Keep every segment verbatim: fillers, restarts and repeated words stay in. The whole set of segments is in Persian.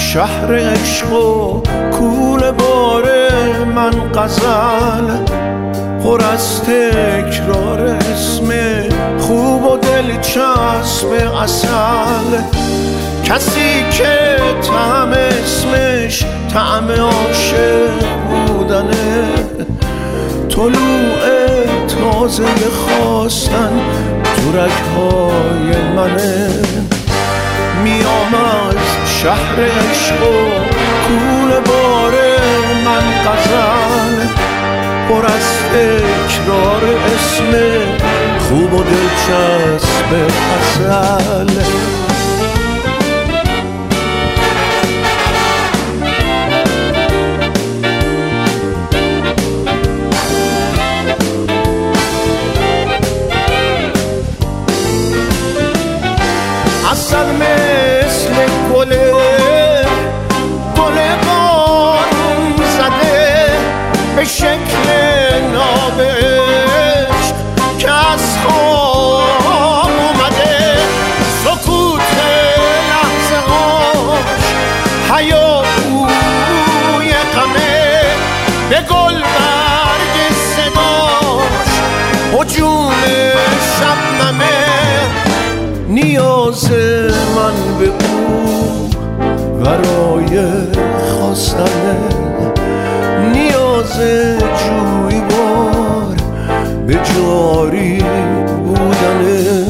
شهر عشق و کوله باره من غزل پر از تکرار اسم خوب و دلچسب اصل. کسی که طعم اسمش طعم عاشق بودنه، طلوع تازه خواستن تو رگ‌های منه. میام از شهر عشق و کوله باره من غزل پر از تکرار اسم خوب و دلچسب اصل. اصل مثل گله گله بارون زده به شکل نابش که از خواب اومده. سکوت لحظه هاش هیاهوی غمه، به گل برگ صداش هجوم شبنمه. نیاز من به او برای خواستنه، نیاز جویبار به جاری بودنه.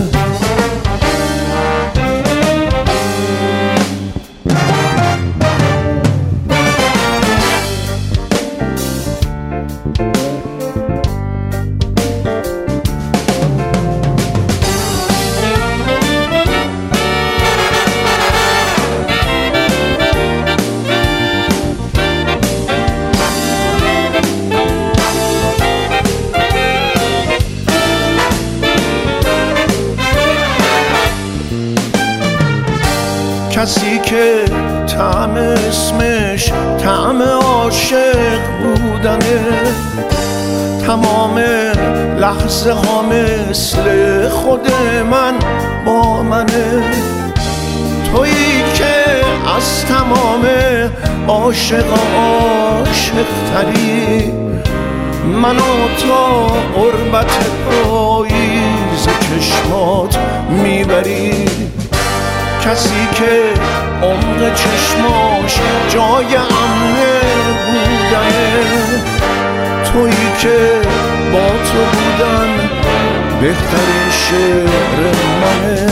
کسی که طعم اسمش طعم عاشق بودنه، تمام لحظه ها مثل خود من با منه. تویی که از تمام عاشق عاشق تری، منو تا قربت پاییز چشمات میبری. کسی که عمق چشماش جای امنه بودنه، تویی که با تو بودن بهترین شعر منه.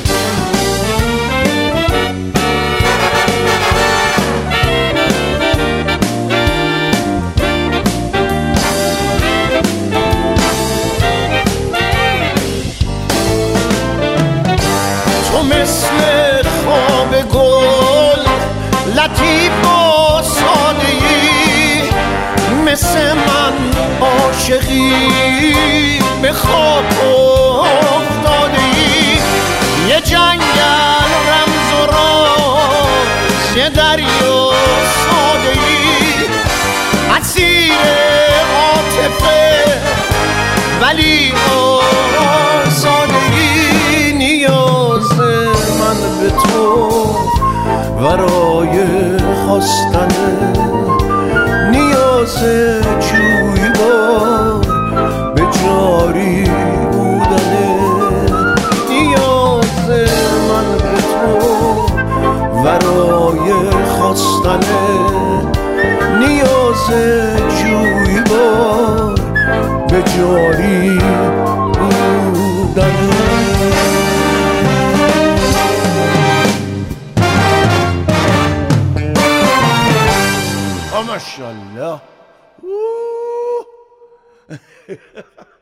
تو مثل خواب گل لطیف و ساده‌ای، مثل من عاشقی به خواب افتاده‌ای. یه جنگل رمز و راز، یه دریا ساده‌ای، اسیر عاطفه ولی آزادگی. نیاز من به تو برای خواستنه، نیاز جویبار به جاری بودنه. نیاز من به تو برای خواستنه، نیاز جویبار به جاری بودنه. ماشاءالله.